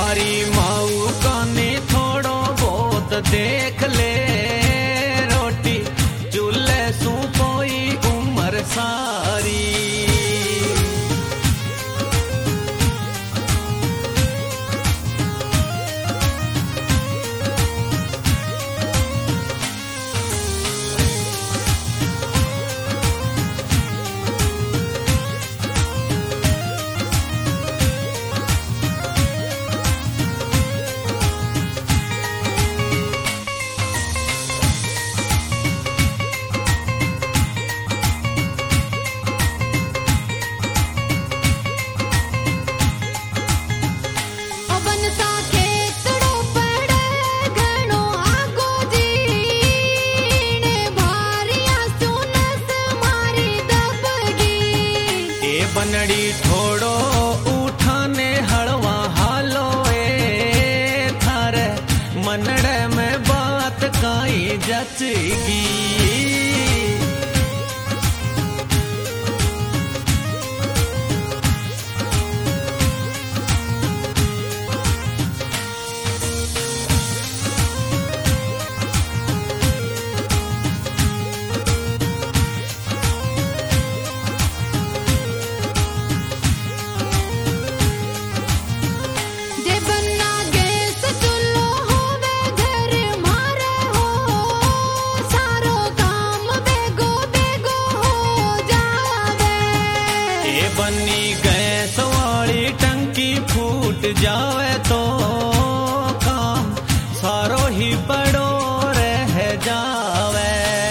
मारी माऊ काने थोड़ो बहुत देख ले रोटी चूल्हे सू कोई उम्र सारी बनड़ी थोड़ो उठाने हलवा हालो ए थारे मनड़े में बात काई जचगी बनी गैस वाली टंकी फूट जावे तो काम सारो ही पड़ो रह जावे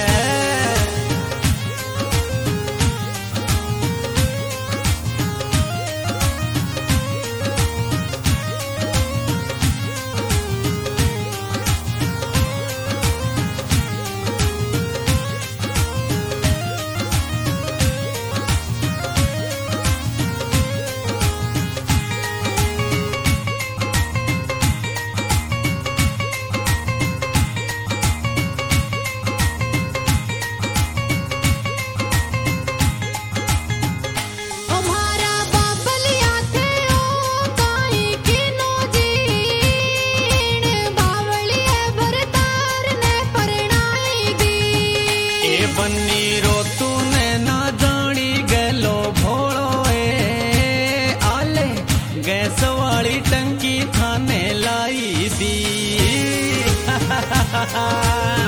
बन्नी रो तूने ना जानी गलो भोड़ो ए आले गैस वाली टंकी थाने लाई दी